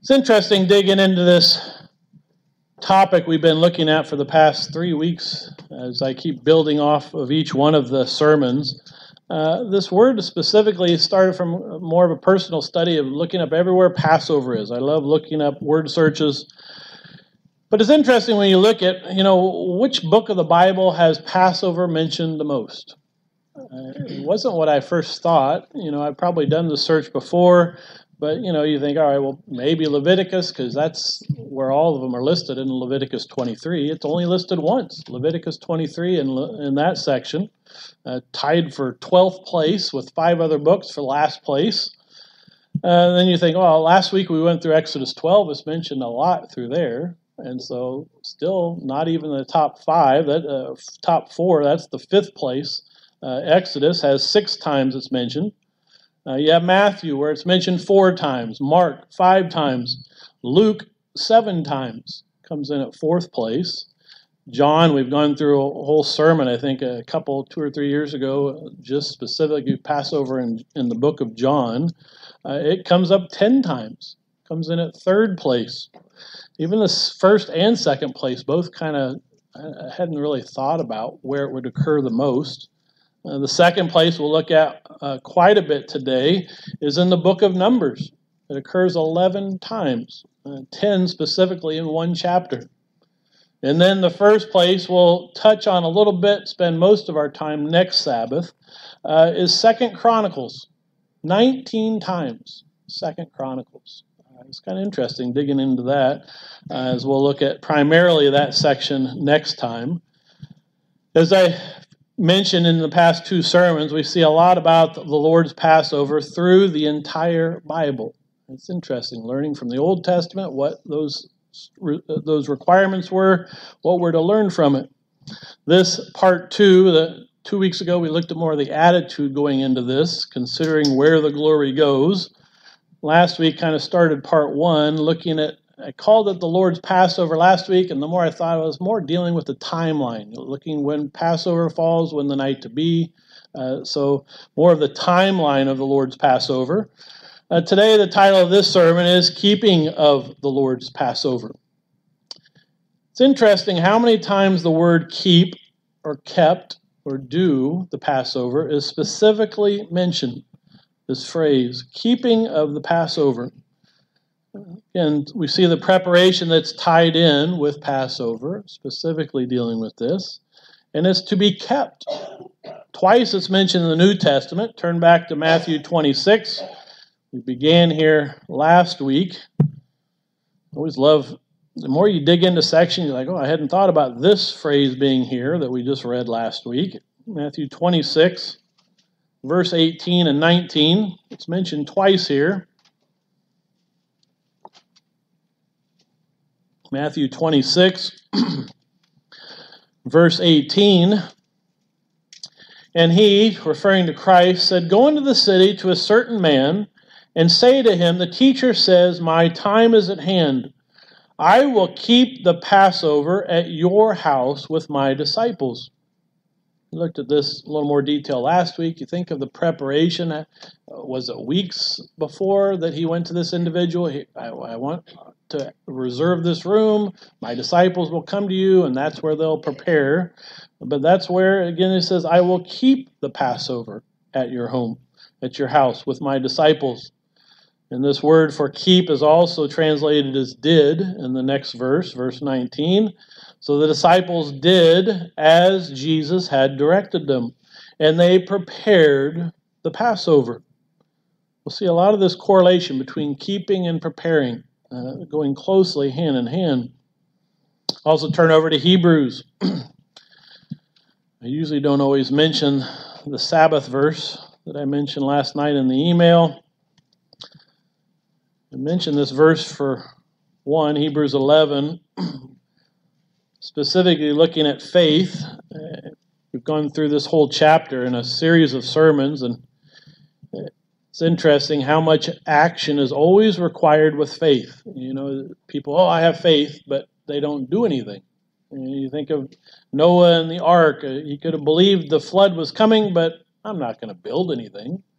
It's interesting digging into this topic we've been looking at for the past 3 weeks as I keep building off of each one of the sermons. This word specifically started from more of a personal study of looking up everywhere Passover is. I love looking up word searches. But it's interesting when you look at, which book of the Bible has Passover mentioned the most. It wasn't what I first thought. I've probably done the search before. But, you think, all right, well, maybe Leviticus, because that's where all of them are listed in Leviticus 23. It's only listed once, Leviticus 23 in that section, tied for 12th place with 5 other books for last place. Then you think, well, last week we went through Exodus 12. It's mentioned a lot through there. And so still not even the top 5, top 4, that's the 5th place. Exodus has 6 times it's mentioned. You have Matthew, where it's mentioned 4 times. Mark, 5 times. Luke, 7 times. Comes in at 4th place. John, we've gone through a whole sermon, I think, 2 or 3 years ago, just specifically Passover in the book of John. It comes up 10 times. Comes in at 3rd place. Even the 1st and 2nd place, both kind of, I hadn't really thought about where it would occur the most. The 2nd place we'll look at quite a bit today is in the book of Numbers. It occurs 11 times, 10 specifically in one chapter. And then the 1st place we'll touch on a little bit, spend most of our time next Sabbath, is 2nd Chronicles, 19 times, 2nd Chronicles. It's kind of interesting digging into that as we'll look at primarily that section next time. As I mentioned in the past 2 sermons, we see a lot about the Lord's Passover through the entire Bible. It's interesting, learning from the Old Testament what those requirements were, what we're to learn from it. This part 2, 2 weeks ago, we looked at more of the attitude going into this, considering where the glory goes. Last week kind of started part 1, looking at, I called it the Lord's Passover last week, and the more I thought, it was more dealing with the timeline, looking when Passover falls, when the night to be. So more of the timeline of the Lord's Passover. Today, the title of this sermon is Keeping of the Lord's Passover. It's interesting how many times the word keep or kept or do the Passover is specifically mentioned. This phrase, keeping of the Passover. And we see the preparation that's tied in with Passover, specifically dealing with this. And it's to be kept. Twice it's mentioned in the New Testament. Turn back to Matthew 26. We began here last week. I always love, the more you dig into sections, you're like, oh, I hadn't thought about this phrase being here that we just read last week. Matthew 26. Verse 18 and 19, it's mentioned twice here. Matthew 26, verse 18. And he, referring to Christ, said, "Go into the city to a certain man, and say to him, the teacher says, my time is at hand. I will keep the Passover at your house with my disciples." We looked at this in a little more detail last week. You think of the preparation. Was it weeks before that he went to this individual? I want to reserve this room. My disciples will come to you, and that's where they'll prepare. But that's where, again, it says, I will keep the Passover at your home, at your house, with my disciples. And this word for keep is also translated as did in the next verse, verse 19. So the disciples did as Jesus had directed them, and they prepared the Passover. We'll see a lot of this correlation between keeping and preparing, going closely hand in hand. Also turn over to Hebrews. I usually don't always mention the Sabbath verse that I mentioned last night in the email. I mentioned this verse for one, Hebrews 11, specifically looking at faith. We've gone through this whole chapter in a series of sermons, and it's interesting how much action is always required with faith. People, I have faith, but they don't do anything. You think of Noah and the ark. He could have believed the flood was coming, but I'm not going to build anything.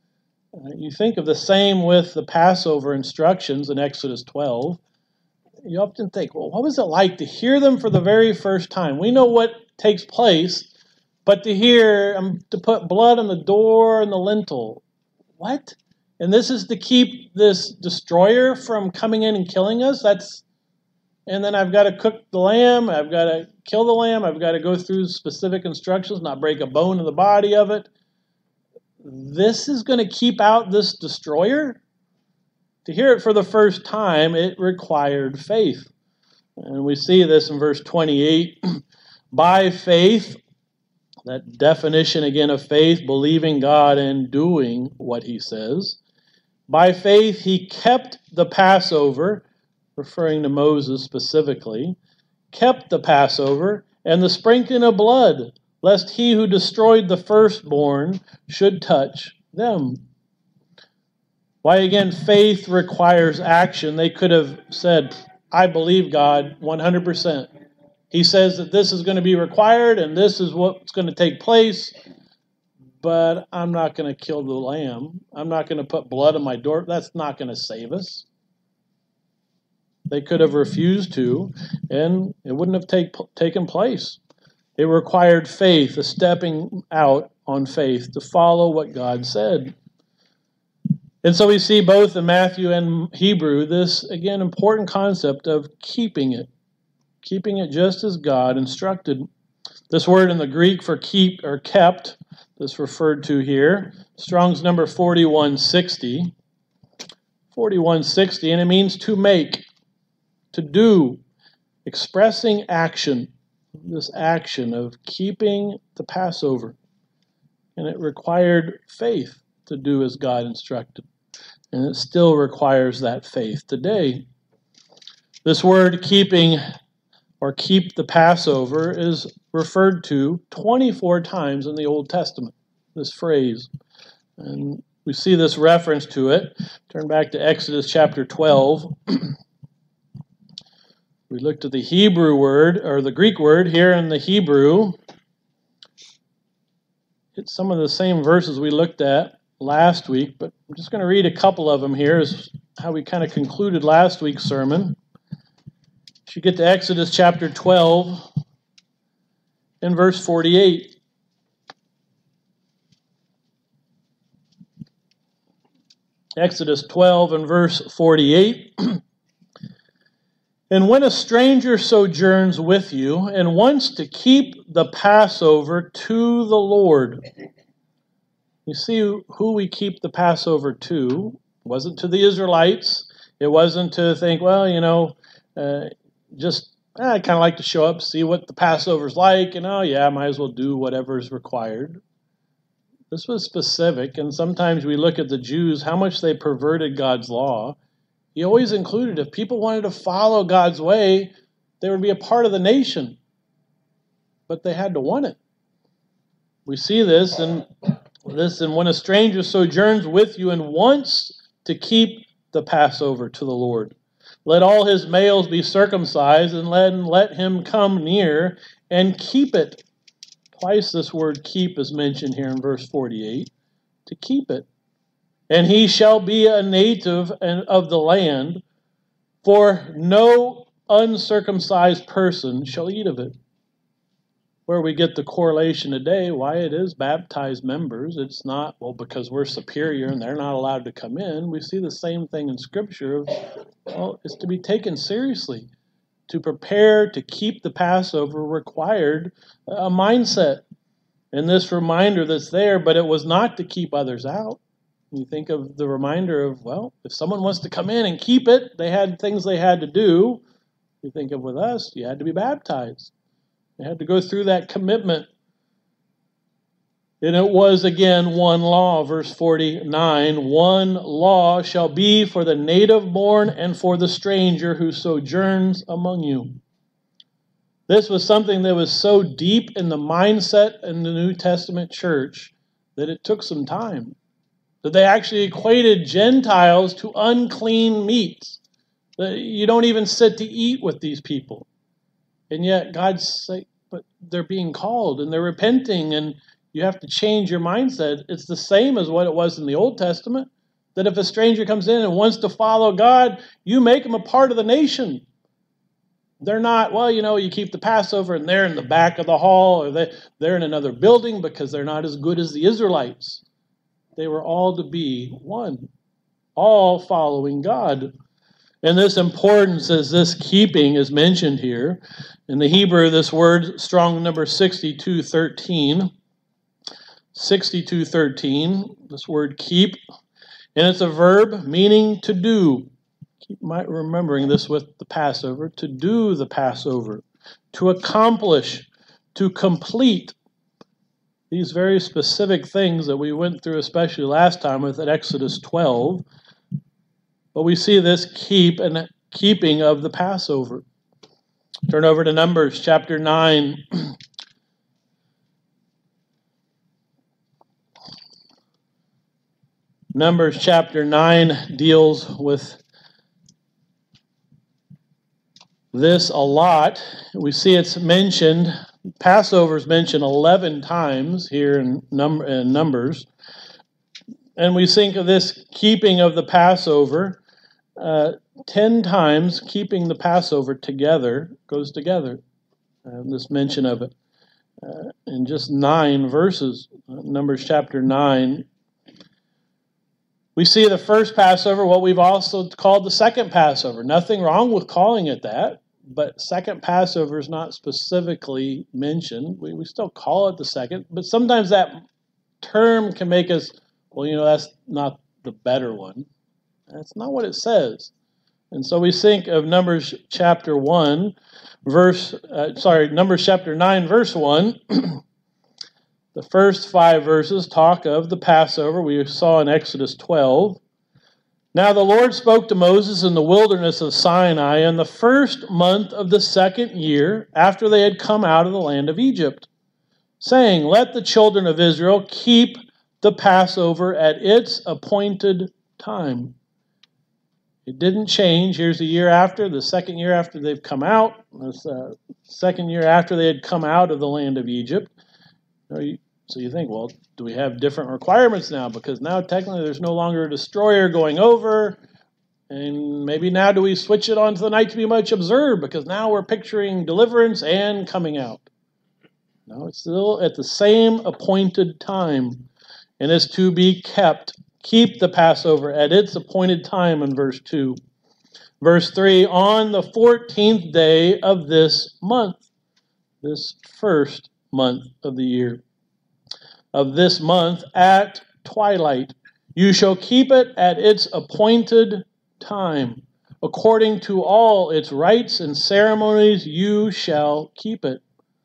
You think of the same with the Passover instructions in Exodus 12. You often think, well, what was it like to hear them for the very first time? We know what takes place, but to hear to put blood on the door and the lintel. What? And this is to keep this destroyer from coming in and killing us? And then I've got to cook the lamb, I've got to kill the lamb, I've got to go through specific instructions, not break a bone in the body of it. This is going to keep out this destroyer? To hear it for the first time, it required faith. And we see this in verse 28. By faith, that definition again of faith, believing God and doing what he says. By faith, he kept the Passover, referring to Moses specifically, kept the Passover and the sprinkling of blood, lest he who destroyed the firstborn should touch them. Why, again, faith requires action. They could have said, I believe God 100%. He says that this is going to be required and this is what's going to take place, but I'm not going to kill the lamb. I'm not going to put blood on my door. That's not going to save us. They could have refused to, and it wouldn't have taken place. It required faith, a stepping out on faith to follow what God said. And so we see both in Matthew and Hebrew this, again, important concept of keeping it just as God instructed. This word in the Greek for keep or kept, this referred to here, Strong's number 4160. 4160, and it means to make, to do, expressing action. This action of keeping the Passover. And it required faith to do as God instructed. And it still requires that faith today. This word keeping or keep the Passover is referred to 24 times in the Old Testament, this phrase. And we see this reference to it. Turn back to Exodus chapter 12. We looked at the Hebrew word, or the Greek word here in the Hebrew. It's some of the same verses we looked at last week, but I'm just going to read a couple of them here is how we kind of concluded last week's sermon. If you get to Exodus chapter 12 and verse 48. Exodus 12 and verse 48. And when a stranger sojourns with you and wants to keep the Passover to the Lord. You see who we keep the Passover to. It wasn't to the Israelites. It wasn't to think, well, I kind of like to show up, see what the Passover's like, and might as well do whatever is required. This was specific, and sometimes we look at the Jews, how much they perverted God's law. He always included, if people wanted to follow God's way, they would be a part of the nation. But they had to want it. We see this, and when a stranger sojourns with you and wants to keep the Passover to the Lord, let all his males be circumcised, and let him come near and keep it. Twice this word keep is mentioned here in verse 48, to keep it. And he shall be a native of the land, for no uncircumcised person shall eat of it. Where we get the correlation today, why it is baptized members, it's not, because we're superior and they're not allowed to come in. We see the same thing in Scripture of, it's to be taken seriously. To prepare to keep the Passover required a mindset. And this reminder that's there, but it was not to keep others out. You think of the reminder of, if someone wants to come in and keep it, they had things they had to do. You think of with us, you had to be baptized. You had to go through that commitment. And it was again one law, verse 49, one law shall be for the native born and for the stranger who sojourns among you. This was something that was so deep in the mindset in the New Testament church that it took some time. That they actually equated Gentiles to unclean meats. You don't even sit to eat with these people. And yet God's like, but they're being called and they're repenting and You have to change your mindset. It's the same as what it was in the Old Testament, that if a stranger comes in and wants to follow God, you make them a part of the nation. They're not, well, you keep the Passover and they're in the back of the hall, or they're in another building because they're not as good as the Israelites. They were all to be one, all following God. And this importance as this keeping is mentioned here. In the Hebrew, this word, strong number 6213, 6213, this word keep, and it's a verb meaning to do. Keep remembering this with the Passover, to do the Passover, to accomplish, to complete. These very specific things that we went through, especially last time with Exodus 12. But we see this keeping of the Passover. Turn over to Numbers chapter 9. Numbers chapter 9 deals with this a lot. We see it's mentioned, Passover is mentioned 11 times here in Numbers. And we think of this keeping of the Passover, 10 times keeping the Passover together goes together. This mention of it in just 9 verses, Numbers chapter 9. We see the first Passover, what we've also called the second Passover. Nothing wrong with calling it that, but second Passover is not specifically mentioned. We still call it the second, but sometimes that term can make us, well, that's not the better one. That's not what it says. And so we think of Numbers chapter 9, verse 1. The first 5 verses talk of the Passover we saw in Exodus 12. Now the Lord spoke to Moses in the wilderness of Sinai in the first month of the second year after they had come out of the land of Egypt, saying, let the children of Israel keep the Passover at its appointed time. It didn't change. Here's the year after, the second year after they've come out, the second year after they had come out of the land of Egypt. So you think, well, do we have different requirements now? Because now technically there's no longer a destroyer going over, and maybe now do we switch it on to the night to be much observed, because now we're picturing deliverance and coming out. No, it's still at the same appointed time, and is to be kept. Keep the Passover at its appointed time in verse 2. Verse 3, on the 14th day of this month, this first month of the year, of this month at twilight, you shall keep it at its appointed time. According to all its rites and ceremonies, you shall keep it.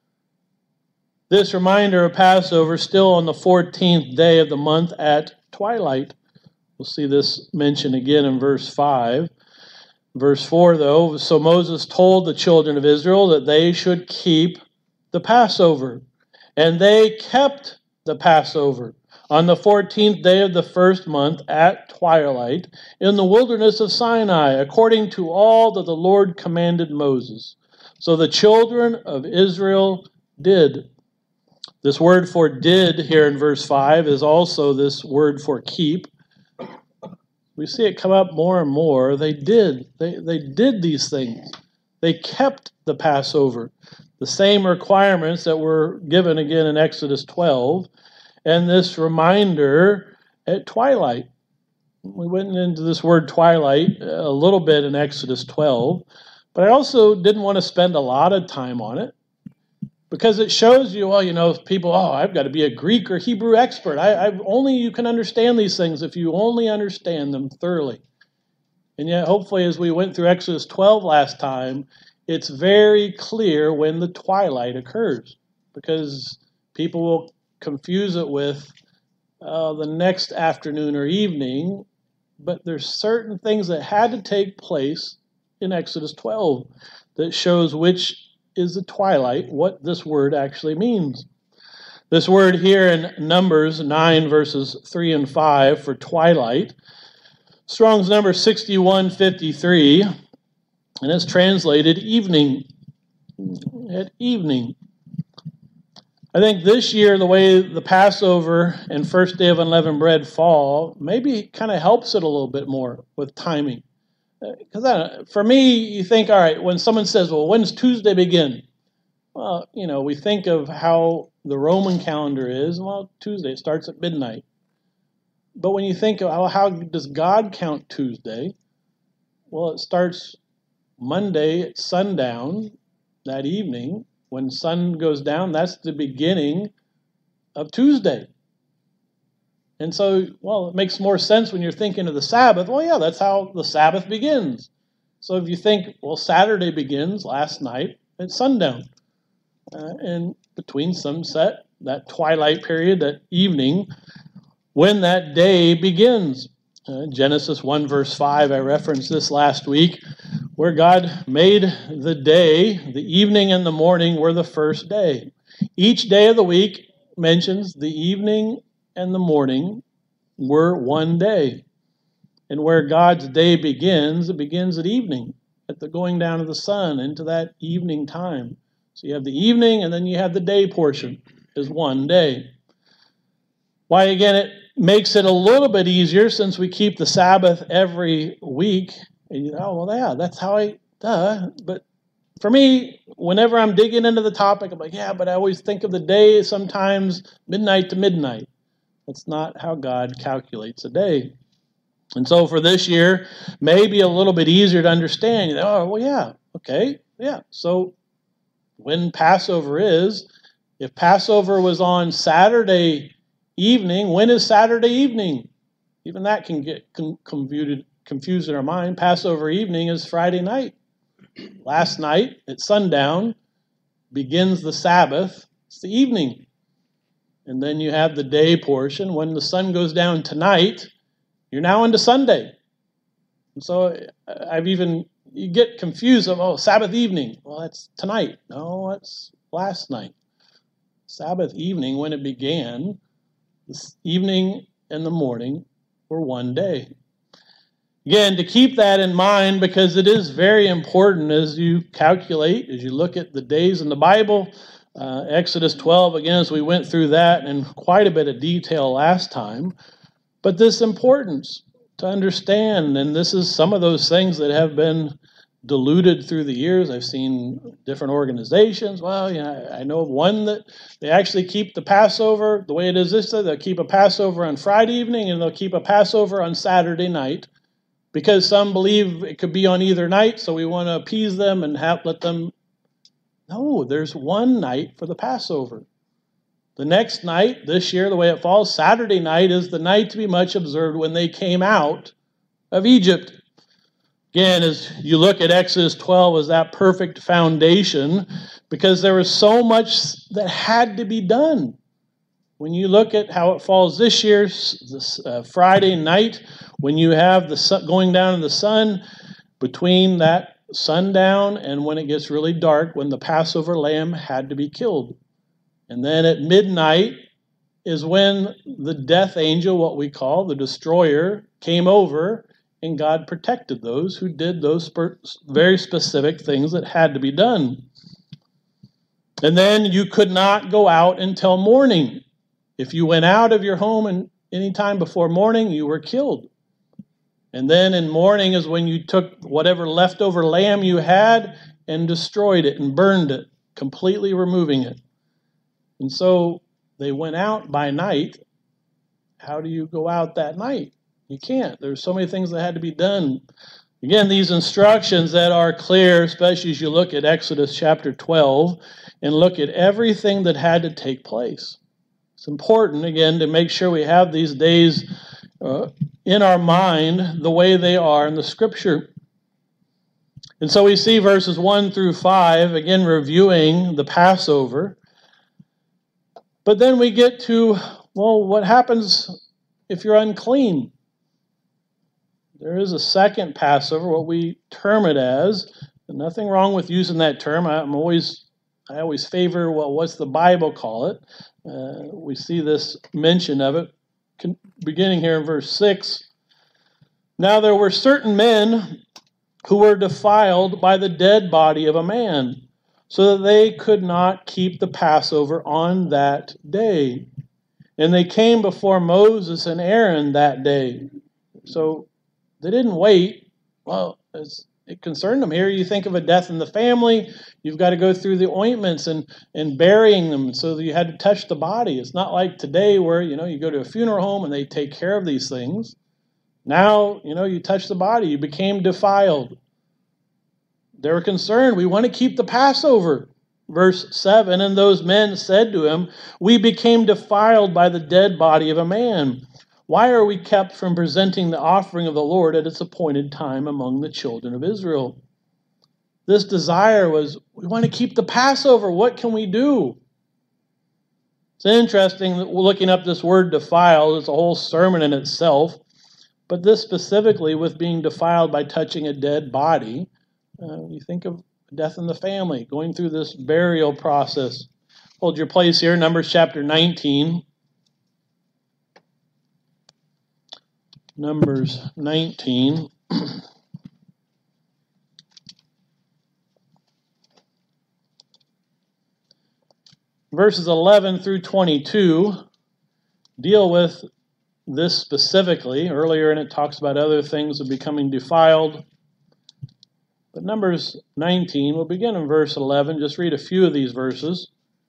This reminder of Passover still on the 14th day of the month at twilight. We'll see this mentioned again in verse 5. Verse 4, though, so Moses told the children of Israel that they should keep the Passover. And they kept the Passover on the 14th day of the first month at twilight in the wilderness of Sinai, according to all that the Lord commanded Moses. So the children of Israel did. This word for did here in verse 5 is also this word for keep. We see it come up more and more. They did. They did these things. They kept the Passover. The same requirements that were given again in Exodus 12. And this reminder at twilight. We went into this word twilight a little bit in Exodus 12. But I also didn't want to spend a lot of time on it, because it shows you, people, I've got to be a Greek or Hebrew expert. You can understand these things if you only understand them thoroughly. And yet, hopefully, as we went through Exodus 12 last time, it's very clear when the twilight occurs, because people will confuse it with the next afternoon or evening, but there's certain things that had to take place in Exodus 12 that shows which is the twilight, what this word actually means. This word here in Numbers 9 verses 3 and 5 for twilight, Strong's number 6153, and it's translated evening. At evening. I think this year, the way the Passover and first day of unleavened bread fall, maybe kind of helps it a little bit more with timing. Because for me, you think, all right, when someone says, well, when's Tuesday begin? Well, we think of how the Roman calendar is. Well, Tuesday, it starts at midnight. But when you think of how does God count Tuesday? Well, it starts Monday at sundown that evening. When sun goes down, that's the beginning of Tuesday. And so, well, it makes more sense when you're thinking of the Sabbath. Well, yeah, that's how the Sabbath begins. So if you think, well, Saturday begins last night at sundown. And between sunset, that twilight period, that evening, when that day begins. Genesis 1 verse 5, I referenced this last week, where God made the day, the evening and the morning were the first day. Each day of the week mentions the evening and the morning were one day. And where God's day begins, it begins at evening, at the going down of the sun into that evening time. So you have the evening and then you have the day portion is one day. Why, again, it makes it a little bit easier since we keep the Sabbath every week. And well, yeah, that's how But for me, whenever I'm digging into the topic, I'm like, yeah, but I always think of the day sometimes midnight to midnight. That's not how God calculates a day. And so for this year, maybe a little bit easier to understand. Oh, well, yeah, okay, yeah. So when Passover is, if Passover was on Saturday evening, when is Saturday evening? Even that can get confused in our mind. Passover evening is Friday night. Last night at sundown begins the Sabbath. It's the evening. And then you have the day portion. When the sun goes down tonight, you're now into Sunday. And so you get confused of, Sabbath evening. Well, that's tonight. No, that's last night. Sabbath evening, when it began, this evening and the morning were one day. Again, to keep that in mind, because it is very important as you calculate, as you look at the days in the Bible. Exodus 12, again, as we went through that in quite a bit of detail last time. But this importance to understand, and this is some of those things that have been diluted through the years. I've seen different organizations. Well, I know of one that they actually keep the Passover the way it is this day. They'll keep a Passover on Friday evening and they'll keep a Passover on Saturday night because some believe it could be on either night, so we want to appease them and let them. No, there's one night for the Passover. The next night, this year, the way it falls, Saturday night is the night to be much observed when they came out of Egypt. Again, as you look at Exodus 12 as that perfect foundation, because there was so much that had to be done. When you look at how it falls this year, this Friday night, when you have the sun going down in the sun, between that sundown and when it gets really dark, when the Passover lamb had to be killed. And then at midnight is when the death angel, what we call the destroyer, came over and God protected those who did those very specific things that had to be done. And then you could not go out until morning. If you went out of your home any time before morning, you were killed. And then in morning is when you took whatever leftover lamb you had and destroyed it and burned it, completely removing it. And so they went out by night. How do you go out that night? You can't. There's so many things that had to be done. Again, these instructions that are clear, especially as you look at Exodus chapter 12 and look at everything that had to take place. It's important, again, to make sure we have these days in our mind the way they are in the Scripture. And so we see verses 1 through 5, again, reviewing the Passover. But then we get to, well, what happens if you're unclean? There is a second Passover, what we term it as. And nothing wrong with using that term. I always favor, what's the Bible call it? We see this mention of it beginning here in verse 6. Now there were certain men who were defiled by the dead body of a man, so that they could not keep the Passover on that day. And they came before Moses and Aaron that day. So they didn't wait. Well, it concerned them. Here you think of a death in the family, you've got to go through the ointments and burying them, so that you had to touch the body. It's not like today where, you go to a funeral home and they take care of these things. Now, you touch the body, you became defiled. They were concerned. We want to keep the Passover. Verse 7, and those men said to him, we became defiled by the dead body of a man. Why are we kept from presenting the offering of the Lord at its appointed time among the children of Israel? This desire was, we want to keep the Passover. What can we do? It's interesting that looking up this word defiled. It's a whole sermon in itself. But this specifically with being defiled by touching a dead body, you think of death in the family, going through this burial process. Hold your place here, Numbers chapter 19. Numbers 19. Verses 11 through 22 deal with this specifically. Earlier in it talks about other things of becoming defiled. But Numbers 19, we'll begin in verse 11. Just read a few of these verses.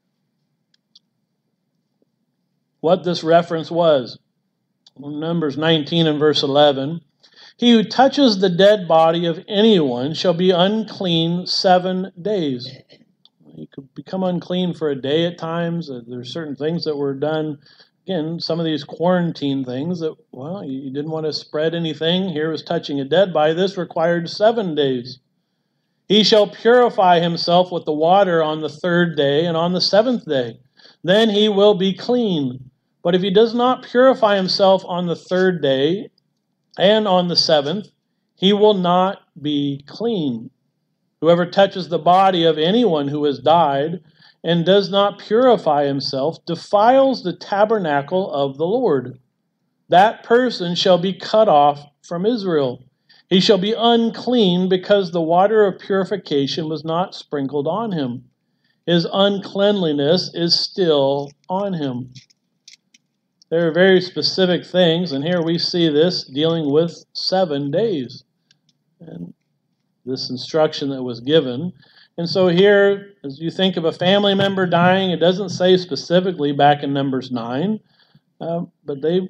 What this reference was. Numbers 19 and verse 11. He who touches the dead body of anyone shall be unclean 7 days. You could become unclean for a day at times. There's certain things that were done. Again, some of these quarantine things that, you didn't want to spread anything. Here was touching a dead body. This required 7 days. He shall purify himself with the water on the 3rd day and on the 7th day. Then he will be clean. But if he does not purify himself on the 3rd day and on the 7th, he will not be clean. Whoever touches the body of anyone who has died and does not purify himself defiles the tabernacle of the Lord. That person shall be cut off from Israel. He shall be unclean because the water of purification was not sprinkled on him. His uncleanliness is still on him. There are very specific things, and here we see this dealing with 7 days. And this instruction that was given. And so here, as you think of a family member dying, it doesn't say specifically back in Numbers 9, but they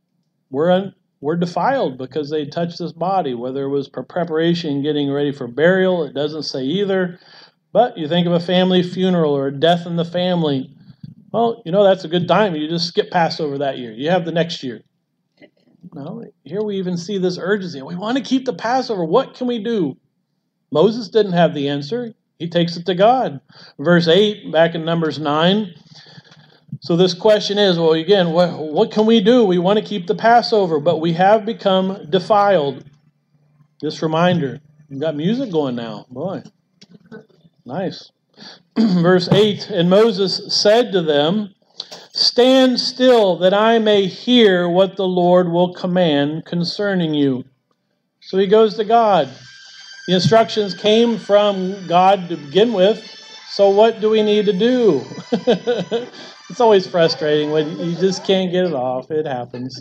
were defiled because they touched this body, whether it was for preparation, getting ready for burial, it doesn't say either. But you think of a family funeral or a death in the family, that's a good time. You just skip Passover that year. You have the next year. No, here we even see this urgency. We want to keep the Passover. What can we do? Moses didn't have the answer. He takes it to God. Verse 8, back in Numbers 9. So this question is, again, what can we do? We want to keep the Passover, but we have become defiled. This reminder. We've got music going now. Boy, nice. Verse 8, and Moses said to them, stand still that I may hear what the Lord will command concerning you. So he goes to God. The instructions came from God to begin with, so what do we need to do? It's always frustrating when you just can't get it off. It happens.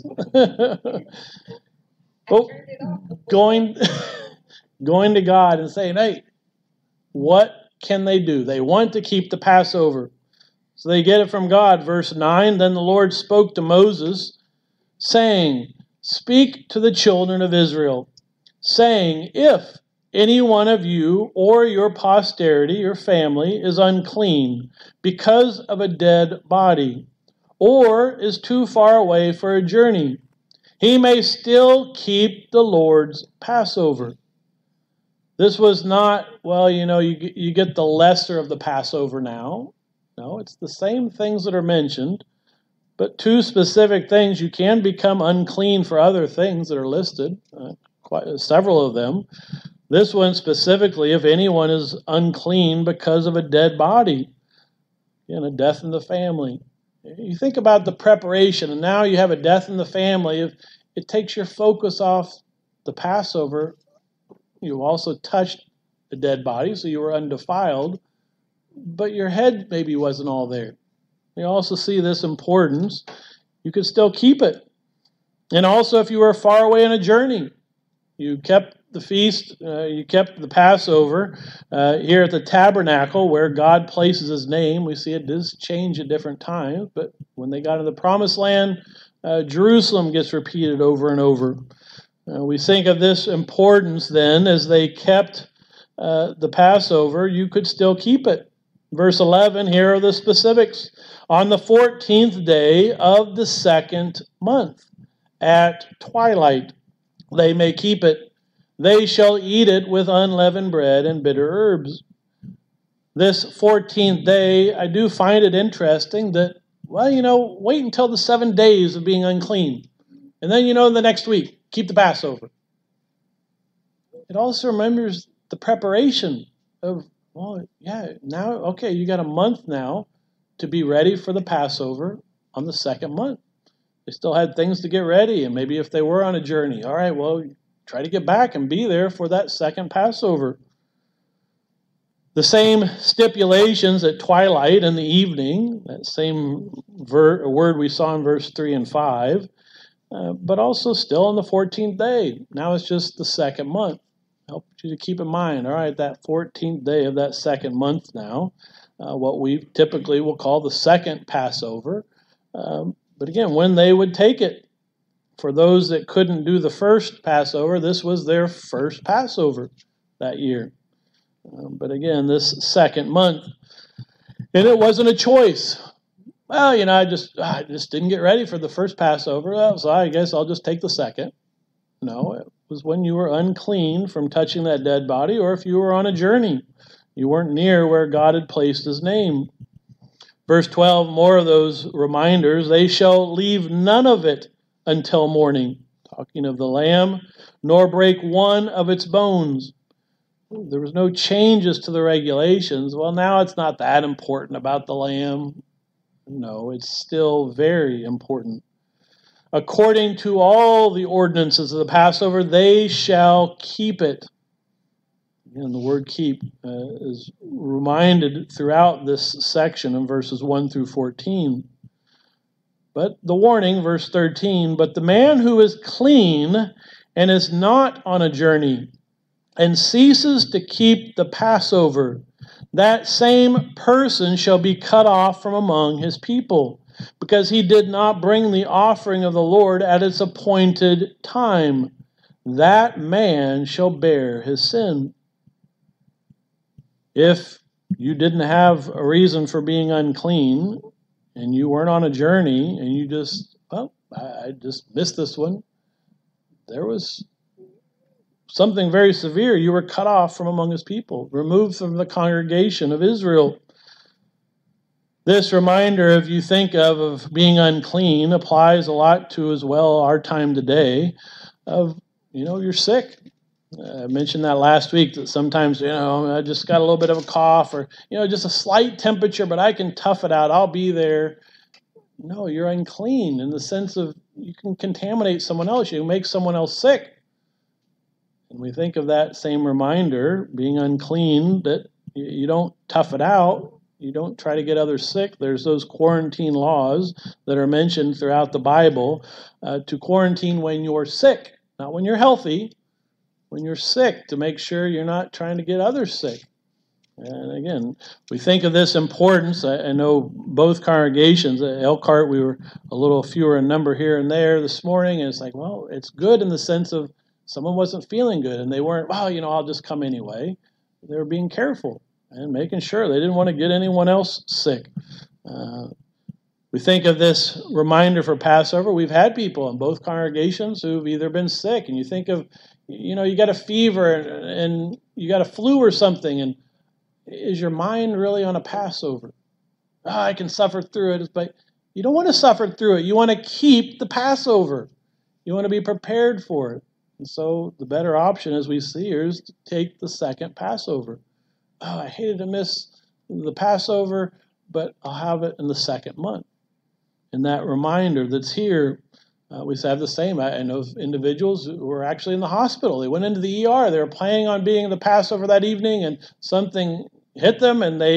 Going to God and saying, hey, what can they do? They want to keep the Passover. So they get it from God. Verse 9, then the Lord spoke to Moses, saying, speak to the children of Israel, saying, if any one of you or your posterity, your family, is unclean because of a dead body, or is too far away for a journey, he may still keep the Lord's Passover. This was not, you get the lesser of the Passover now. No, it's the same things that are mentioned, but 2 specific things. You can become unclean for other things that are listed, several of them. This one specifically, if anyone is unclean because of a dead body, a death in the family. You think about the preparation, and now you have a death in the family. It takes your focus off the Passover. You also touched the dead body, so you were undefiled. but your head maybe wasn't all there. You also see this importance. You could still keep it. And also if you were far away on a journey, you kept the feast, you kept the Passover here at the tabernacle where God places his name. We see it does change at different times, but when they got to the promised land, Jerusalem gets repeated over and over. We think of this importance then as they kept the Passover, you could still keep it. Verse 11, here are the specifics. On the 14th day of the second month, at twilight, they may keep it. They shall eat it with unleavened bread and bitter herbs. This 14th day, I do find it interesting that, wait until the 7 days of being unclean. And then, the next week, keep the Passover. It also remembers the preparation of, you got a month now to be ready for the Passover on the second month. They still had things to get ready, and maybe if they were on a journey, all right, well, try to get back and be there for that second Passover. The same stipulations at twilight in the evening, that same word we saw in verse 3 and 5, but also still on the 14th day. Now it's just the second month. I help you to keep in mind, all right, that 14th day of that second month now, what we typically will call the second Passover. But again, when they would take it. For those that couldn't do the first Passover, this was their first Passover that year. But again, this second month. And it wasn't a choice. Well, I just didn't get ready for the first Passover, so I guess I'll just take the second. No, it was when you were unclean from touching that dead body, or if you were on a journey. You weren't near where God had placed his name. Verse 12, more of those reminders. They shall leave none of it until morning, talking of the lamb, nor break one of its bones. There was no changes to the regulations. Well, now it's not that important about the lamb. No, it's still very important. According to all the ordinances of the Passover, they shall keep it. And the word keep is reminded throughout this section in verses 1 through 14. But the warning, verse 13, but the man who is clean and is not on a journey and ceases to keep the Passover, that same person shall be cut off from among his people, because he did not bring the offering of the Lord at its appointed time. That man shall bear his sin. If you didn't have a reason for being unclean, and you weren't on a journey, and you just, I just missed this one, there was something very severe. You were cut off from among his people, removed from the congregation of Israel. This reminder, if you think of being unclean, applies a lot to as well our time today of, you're sick. I mentioned that last week, that sometimes, I just got a little bit of a cough or, just a slight temperature, but I can tough it out. I'll be there. No, you're unclean in the sense of you can contaminate someone else. You can make someone else sick. And we think of that same reminder, being unclean, that you don't tough it out. You don't try to get others sick. There's those quarantine laws that are mentioned throughout the Bible to quarantine when you're sick, not when you're healthy. When you're sick, to make sure you're not trying to get others sick. And again, we think of this importance. I know both congregations, at Elkhart, we were a little fewer in number here and there this morning, and it's like, well, it's good in the sense of someone wasn't feeling good, and they weren't, I'll just come anyway. They were being careful and making sure they didn't want to get anyone else sick. We think of this reminder for Passover. We've had people in both congregations who've either been sick, and you think of, you got a fever and you got a flu or something, and is your mind really on a Passover? I can suffer through it, but you don't want to suffer through it. You want to keep the Passover. You want to be prepared for it. And so the better option, as we see here, is to take the second Passover. I hated to miss the Passover, but I'll have it in the second month. And that reminder that's here, we have the same. I know of individuals who were actually in the hospital. They went into the ER. They were planning on being in the Passover that evening, and something hit them, and they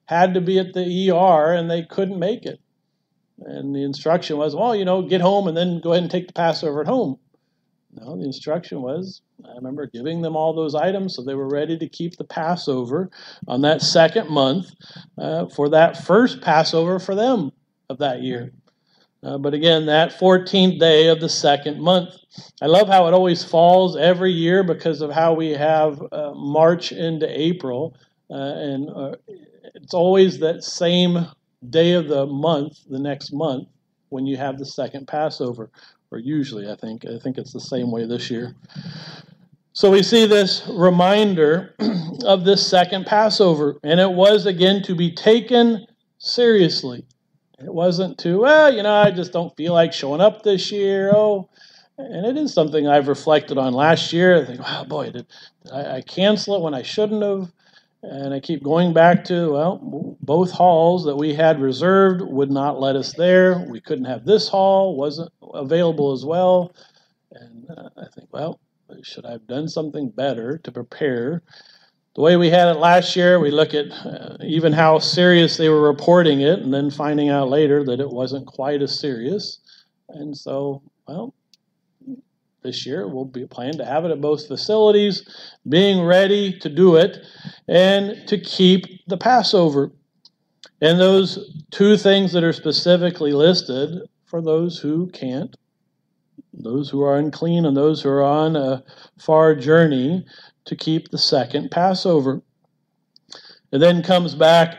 had to be at the ER and they couldn't make it. And the instruction was, well, get home and then go ahead and take the Passover at home. No, the instruction was, I remember giving them all those items so they were ready to keep the Passover on that second month for that first Passover for them of that year. But again, that 14th day of the second month. I love how it always falls every year because of how we have March into April. And it's always that same day of the month, the next month, when you have the second Passover. Or usually, I think it's the same way this year. So we see this reminder of this second Passover. And it was, again, to be taken seriously. It wasn't to, I just don't feel like showing up this year. And it is something I've reflected on last year. I think, wow, boy, did I cancel it when I shouldn't have? And I keep going back to, both halls that we had reserved would not let us there. We couldn't have this hall, wasn't available as well. And I think, should I have done something better to prepare? The way we had it last year, we look at even how serious they were reporting it and then finding out later that it wasn't quite as serious. And so, this year we'll be planning to have it at both facilities, being ready to do it and to keep the Passover. And those two things that are specifically listed for those who can't, those who are unclean and those who are on a far journey, to keep the second Passover. It then comes back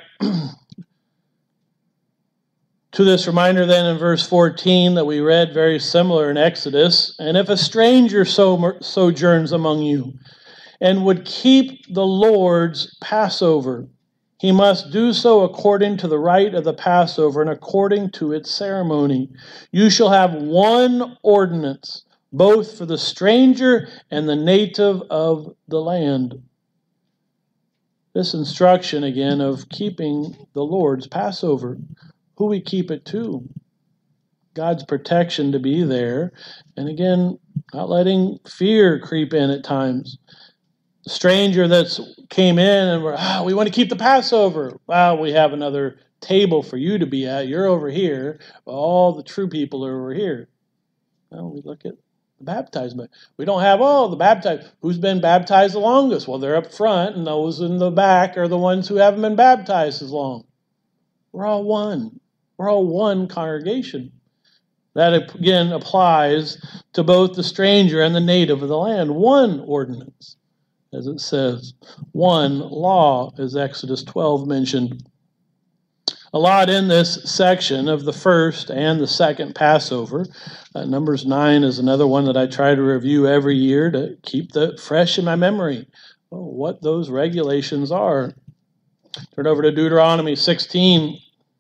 to this reminder then in verse 14 that we read, very similar in Exodus. And if a stranger sojourns among you and would keep the Lord's Passover, he must do so according to the rite of the Passover and according to its ceremony. You shall have one ordinance, both for the stranger and the native of the land. This instruction, again, of keeping the Lord's Passover, who we keep it to. God's protection to be there. And again, not letting fear creep in at times. The stranger that's came in and we want to keep the Passover. We have another table for you to be at. You're over here. All the true people are over here. We look at the baptized. We don't have the baptized. Who's been baptized the longest? Well, they're up front, and those in the back are the ones who haven't been baptized as long. We're all one. We're all one congregation. That, again, applies to both the stranger and the native of the land. One ordinance, as it says. One law, as Exodus 12 mentioned. A lot in this section of the first and the second Passover. Numbers 9 is another one that I try to review every year to keep that fresh in my memory, what those regulations are. Turn over to Deuteronomy 16.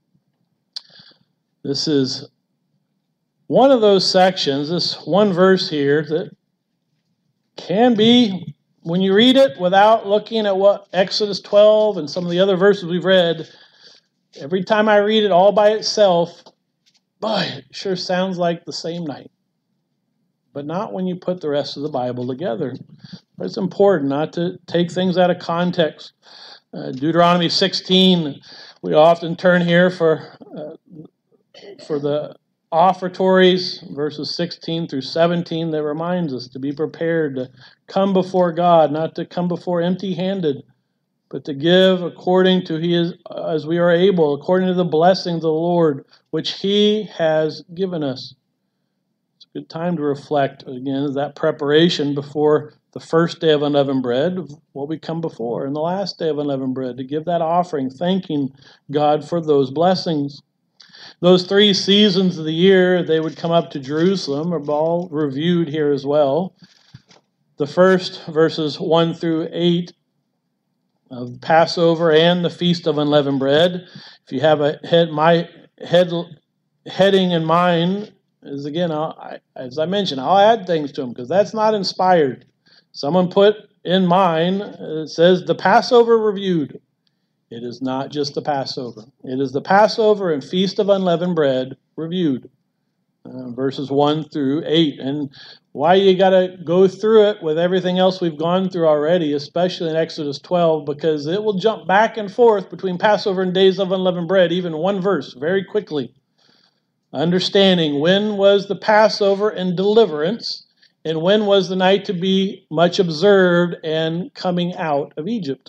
This is one of those sections, this one verse here, that can be, when you read it without looking at what Exodus 12 and some of the other verses we've read, every time I read it all by itself, it sure sounds like the same night. But not when you put the rest of the Bible together. But it's important not to take things out of context. Deuteronomy 16, we often turn here for the offertories, verses 16 through 17, that reminds us to be prepared to come before God, not to come before empty-handed, but to give according to as we are able, according to the blessings of the Lord, which He has given us. It's a good time to reflect, again, that preparation before the first day of unleavened bread, what we come before, and the last day of unleavened bread, to give that offering, thanking God for those blessings. Those 3 seasons of the year, they would come up to Jerusalem, are all reviewed here as well. The first, verses 1 through 8, of Passover and the Feast of Unleavened Bread. If you have my heading in mind, is again, as I mentioned, I'll add things to them because that's not inspired. Someone put in mine, it says the Passover reviewed. It is not just the Passover. It is the Passover and Feast of Unleavened Bread reviewed. Verses 1 through 8. And Why you got to go through it with everything else we've gone through already, especially in Exodus 12, because it will jump back and forth between Passover and Days of Unleavened Bread, even one verse, very quickly. Understanding when was the Passover and deliverance, and when was the night to be much observed and coming out of Egypt.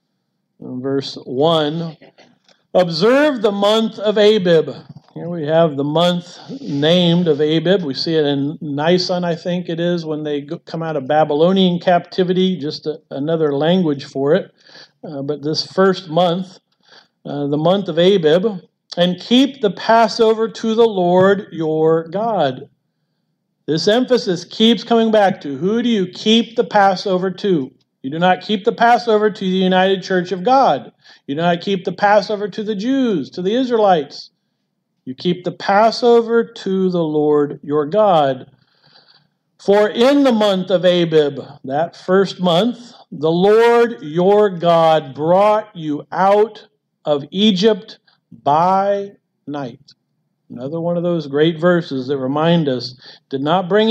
In verse 1, observe the month of Abib. Here we have the month named of Abib. We see it in Nisan, I think it is, when they come out of Babylonian captivity, just another language for it. But this first month, the month of Abib, and keep the Passover to the Lord your God. This emphasis keeps coming back to, who do you keep the Passover to? You do not keep the Passover to the United Church of God. You do not keep the Passover to the Jews, to the Israelites. You keep the Passover to the Lord your God. For in the month of Abib, that first month, the Lord your God brought you out of Egypt by night. Another one of those great verses that remind us, did not bring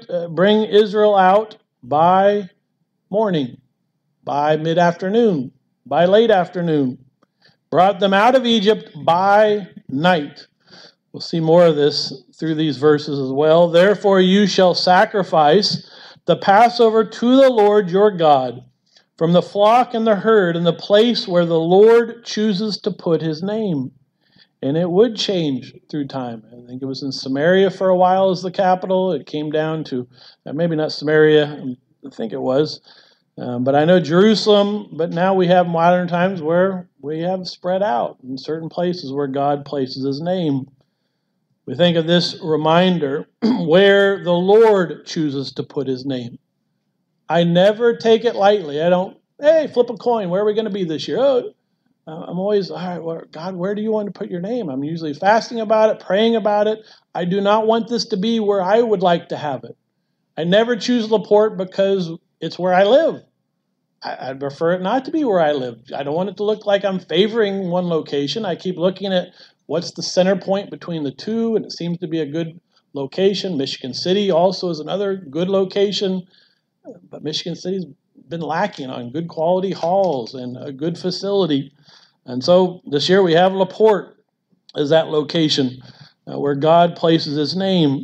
Israel out by morning, by mid-afternoon, by late afternoon. Brought them out of Egypt by night. We'll see more of this through these verses as well. Therefore you shall sacrifice the Passover to the Lord your God from the flock and the herd in the place where the Lord chooses to put his name. And it would change through time. I think it was in Samaria for a while as the capital. It came down to, maybe not Samaria, I think it was. But I know Jerusalem, but now we have modern times where we have spread out in certain places where God places his name. We think of this reminder where the Lord chooses to put his name. I never take it lightly. I don't, hey, flip a coin. Where are we going to be this year? Oh, I'm always, all right, well, God, where do you want to put your name? I'm usually fasting about it, praying about it. I do not want this to be where I would like to have it. I never choose LaPorte because it's where I live. I'd prefer it not to be where I live. I don't want it to look like I'm favoring one location. I keep looking at what's the center point between the two, and it seems to be a good location. Michigan City also is another good location, but Michigan City's been lacking on good quality halls and a good facility. And so this year we have LaPorte as that location where God places his name.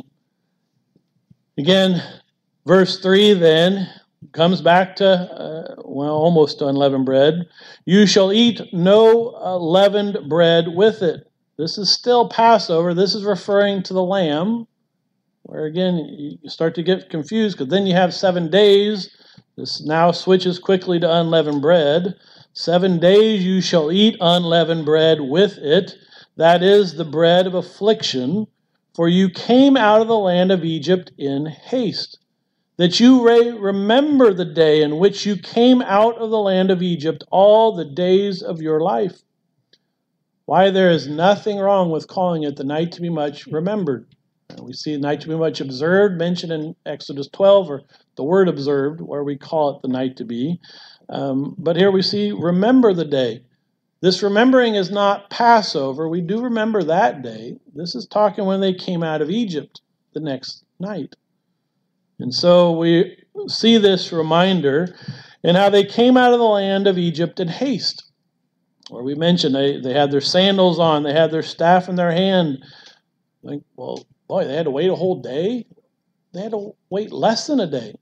Again, verse 3 then comes back to, almost to unleavened bread. You shall eat no leavened bread with it. This is still Passover. This is referring to the lamb, where again you start to get confused because then you have 7 days. This now switches quickly to unleavened bread. 7 days you shall eat unleavened bread with it. That is the bread of affliction. For you came out of the land of Egypt in haste, that you remember the day in which you came out of the land of Egypt all the days of your life. Why there is nothing wrong with calling it the night to be much remembered. We see the night to be much observed, mentioned in Exodus 12, or the word observed, where we call it the night to be. But here we see remember the day. This remembering is not Passover. We do remember that day. This is talking when they came out of Egypt the next night. And so we see this reminder in how they came out of the land of Egypt in haste. Where we mentioned they had their sandals on, they had their staff in their hand. Like, well, boy, they had to wait a whole day? They had to wait less than a day.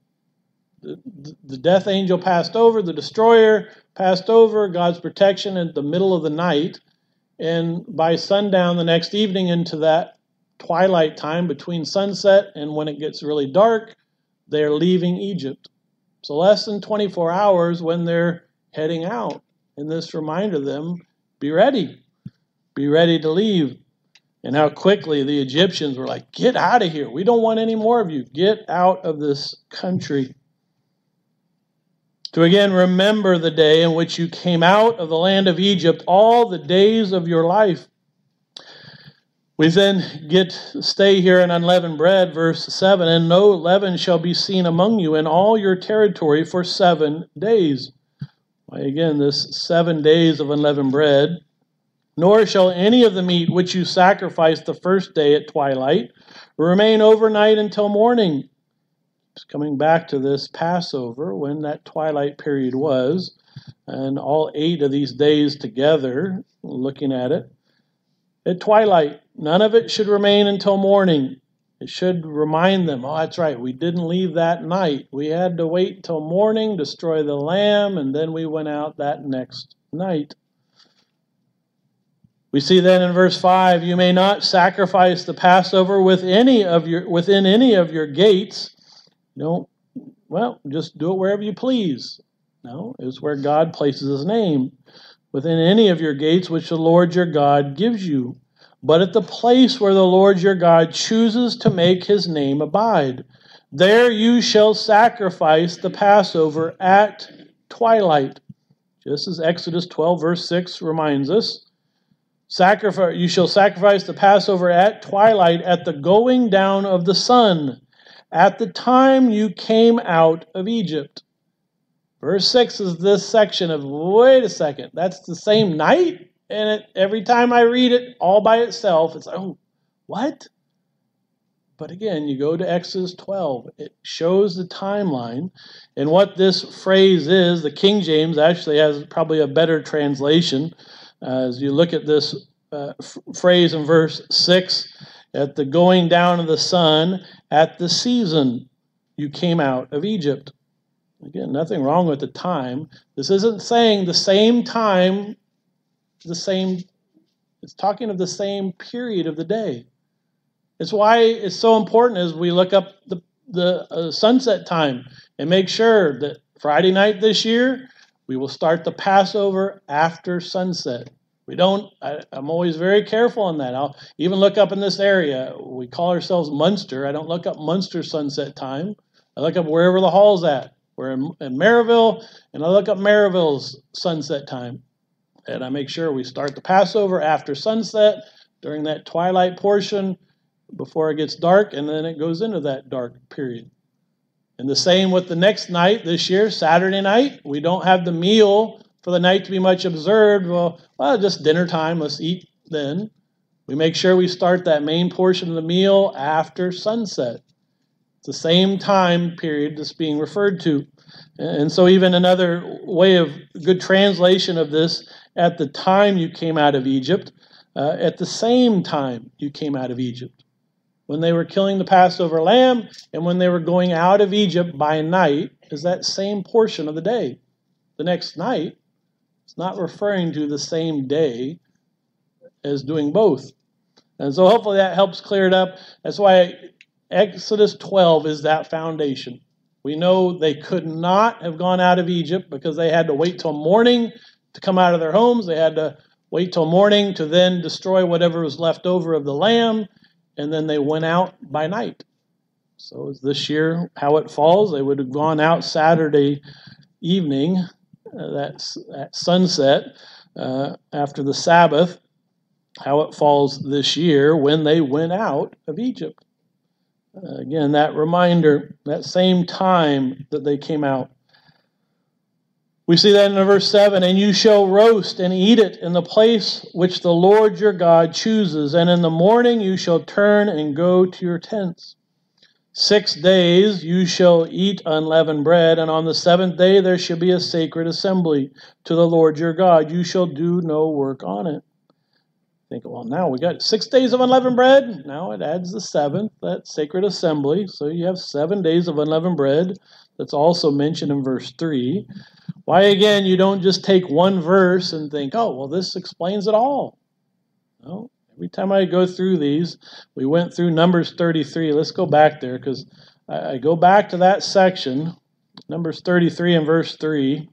The death angel passed over, the destroyer passed over, God's protection in the middle of the night. And by sundown the next evening into that twilight time between sunset and when it gets really dark, they're leaving Egypt. So less than 24 hours when they're heading out. And this reminded them, be ready to leave. And how quickly the Egyptians were like, get out of here. We don't want any more of you. Get out of this country. To again remember the day in which you came out of the land of Egypt all the days of your life. We then stay here in unleavened bread, verse 7, and no leaven shall be seen among you in all your territory for 7 days. Again, this 7 days of unleavened bread. Nor shall any of the meat which you sacrifice the first day at twilight remain overnight until morning. coming back to this Passover, when that twilight period was, and all 8 of these days together, looking at it. At twilight, none of it should remain until morning. It should remind them, oh, that's right, we didn't leave that night. We had to wait till morning, destroy the lamb, and then we went out that next night. We see then in verse 5, you may not sacrifice the Passover within any of your gates. Just do it wherever you please. No, it's where God places his name. Within any of your gates which the Lord your God gives you, but at the place where the Lord your God chooses to make his name abide. There you shall sacrifice the Passover at twilight. Just as Exodus 12 verse 6 reminds us. You shall sacrifice the Passover at twilight, at the going down of the sun, at the time you came out of Egypt. Verse 6 is this section of, wait a second, that's the same night? And every time I read it all by itself, it's, oh, what? But again, you go to Exodus 12. It shows the timeline. And what this phrase is, the King James actually has probably a better translation. As you look at this phrase in verse 6, at the going down of the sun, at the season you came out of Egypt. Again, nothing wrong with the time. This isn't saying the same time, it's talking of the same period of the day. It's why it's so important as we look up the sunset time and make sure that Friday night this year, we will start the Passover after sunset. I'm always very careful on that. I'll even look up in this area. We call ourselves Munster. I don't look up Munster sunset time. I look up wherever the hall's at. We're in Maryville, and I look up Maryville's sunset time. And I make sure we start the Passover after sunset, during that twilight portion, before it gets dark, and then it goes into that dark period. And the same with the next night this year, Saturday night. We don't have the meal for the night to be much observed. Well, just dinner time, let's eat then. We make sure we start that main portion of the meal after sunset. It's the same time period that's being referred to. And so even another way of good translation of this, at the time you came out of Egypt, at the same time you came out of Egypt. When they were killing the Passover lamb and when they were going out of Egypt by night is that same portion of the day. The next night, it's not referring to the same day as doing both. And so hopefully that helps clear it up. That's why Exodus 12 is that foundation. We know they could not have gone out of Egypt because they had to wait till morning to come out of their homes. They had to wait till morning to then destroy whatever was left over of the lamb, and then they went out by night. So this year, how it falls, they would have gone out Saturday evening, at sunset, after the Sabbath, how it falls this year when they went out of Egypt. Again, that reminder, that same time that they came out. We see that in verse 7, and you shall roast and eat it in the place which the Lord your God chooses, and in the morning you shall turn and go to your tents. 6 days you shall eat unleavened bread, and on the 7th day there shall be a sacred assembly to the Lord your God. You shall do no work on it. Think, well, now we got 6 days of unleavened bread. Now it adds the 7th, that sacred assembly. So you have 7 days of unleavened bread. That's also mentioned in verse 3. Why, again, you don't just take one verse and think, oh, well, this explains it all. No. Every time I go through these, we went through Numbers 33. Let's go back there because I go back to that section, Numbers 33 and verse 3.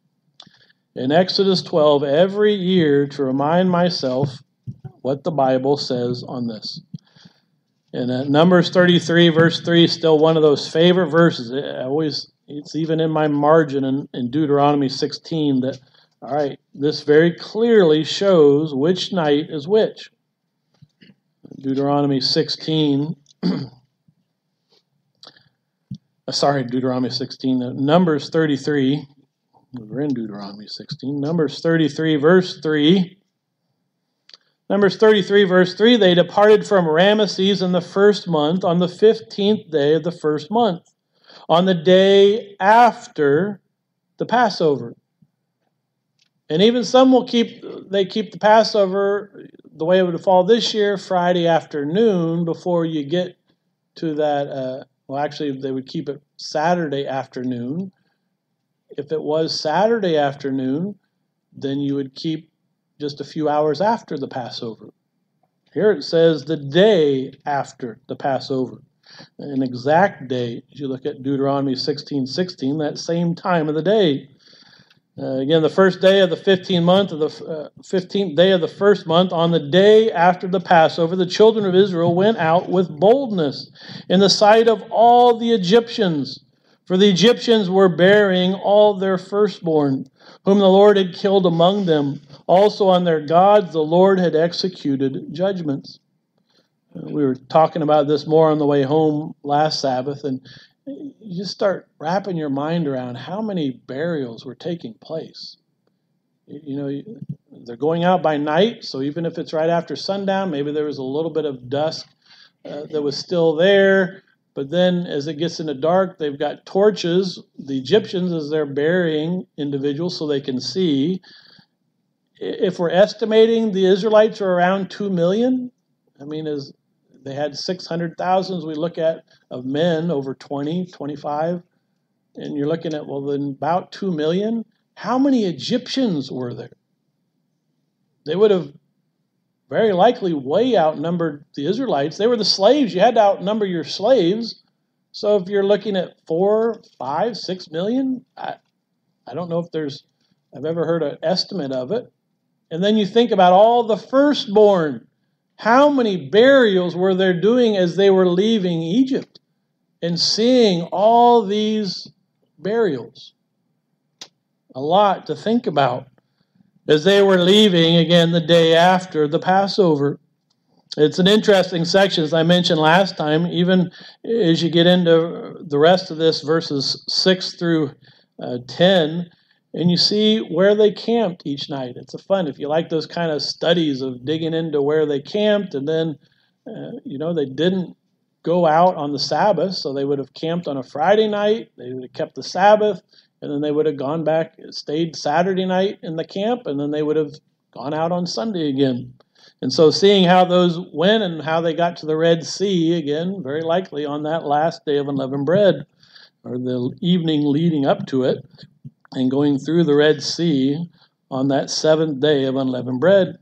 In Exodus 12, every year to remind myself what the Bible says on this. And Numbers 33, verse 3 is still one of those favorite verses. It's even in my margin in Deuteronomy 16 that, all right, this very clearly shows which night is which. Deuteronomy 16, Deuteronomy 16, Numbers 33, we're in Deuteronomy 16, Numbers 33, verse 3. Numbers 33, verse 3, they departed from Ramesses in the first month on the 15th day of the first month. on the day after the Passover. And even some will keep the Passover the way it would fall this year, Friday afternoon, before you get to that. Actually, they would keep it Saturday afternoon. If it was Saturday afternoon, then you would keep just a few hours after the Passover. Here it says the day after the Passover. An exact day, as you look at Deuteronomy 16:16, that same time of the day. Again, the first day of the 15th month of the 15th day of the first month, on the day after the Passover, the children of Israel went out with boldness in the sight of all the Egyptians. For the Egyptians were burying all their firstborn, whom the Lord had killed among them. Also on their gods the Lord had executed judgments. We were talking about this more on the way home last Sabbath, and you just start wrapping your mind around how many burials were taking place. They're going out by night, so even if it's right after sundown, maybe there was a little bit of dusk that was still there. But then as it gets into dark, they've got torches, the Egyptians, as they're burying individuals so they can see. If we're estimating the Israelites are around 2 million, as they had 600,000, as we look at, of men over 20, 25, and you're looking at, then about 2 million. How many Egyptians were there? They would have very likely way outnumbered the Israelites. They were the slaves. You had to outnumber your slaves. So if you're looking at 4, 5, 6 million, I don't know if I've ever heard an estimate of it. And then you think about all the firstborn. How many burials were they doing as they were leaving Egypt and seeing all these burials? A lot to think about as they were leaving, again, the day after the Passover. It's an interesting section, as I mentioned last time, even as you get into the rest of this, verses 6 through 10, and you see where they camped each night. It's fun if you like those kind of studies of digging into where they camped, and then, they didn't go out on the Sabbath, so they would have camped on a Friday night, they would have kept the Sabbath, and then they would have gone back, stayed Saturday night in the camp, and then they would have gone out on Sunday again. And so seeing how those went and how they got to the Red Sea, again, very likely on that last day of unleavened bread, or the evening leading up to it, and going through the Red Sea on that seventh day of unleavened bread.